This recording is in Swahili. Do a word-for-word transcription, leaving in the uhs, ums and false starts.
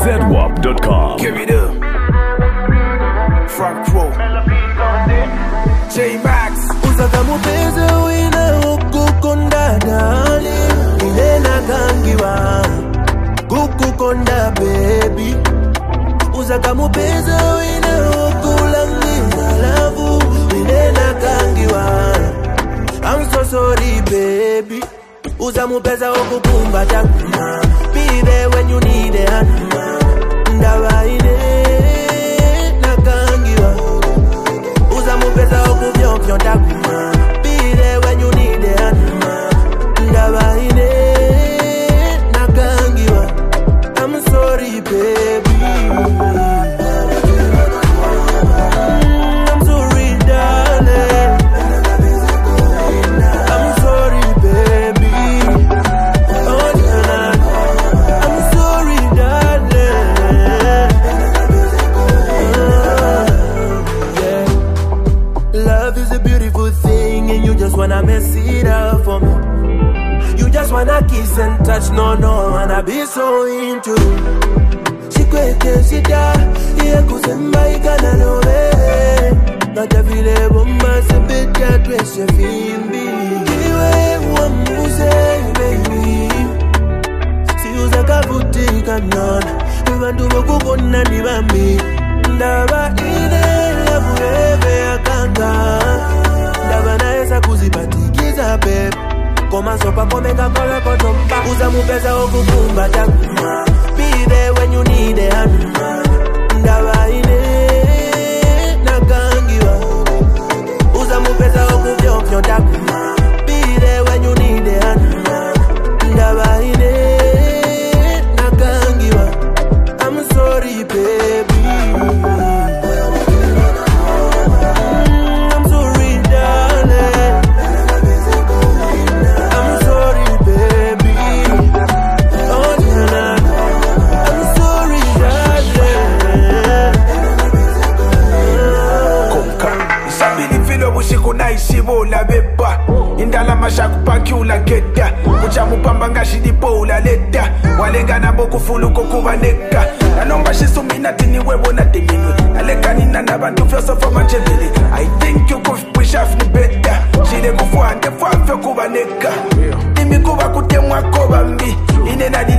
Z wap dot com. Give it up. Front row. J-Max. Usaka mupeze wina ukukonda dali Ilena kangiwa Kukukonda baby. Usaka mupeze wina ukulangiza lavu Ilena kangiwa I'm so sorry baby. Uza mupeza ukukumba takuma Be there when you need it Ndawa ine nakangiwa Uza mupeza okuvyonkyo takuma Be there when you need it Ndawa ine nakangiwa I'm sorry baby. I'm sorry darling. I'm sorry baby. Oh nah, I'm sorry darling. uh, yeah. Love is a beautiful thing and you just wanna mess it up for me. You just wanna kiss and touch, no, no, wanna be so into you. Chikwete shida, iya kusemba ikana nowe. Nata vile bomba sebeta tweshe fimbi. Iwe uamuze, baby. Si uza kabuti kanona. Iwandu wakukona ni bambi. Ndaba ine ya burebe akanga. Ndaba na esa kuzipatikiza babe. Koma sopa komeka kore kotomba. Uza mupeza okukumba takuma. Be there when you need it Ndawa ine nakangiwa. Uza mupeza okuvyonkyo takuma. Be there when you need it Ndawa ine nakangiwa. I'm sorry baby. Shibola beba indala mashaku pankula geta kuchamu pamba ngashidi bola leta walenga na boku fulu kokuba neka nanomba shisumina tini webo na temini nalekani na nabantu fyoso for manchevili. I think you could push off ni better shile kufuande fafyo kuba neka imi kuba kutemwa koba mbi inena di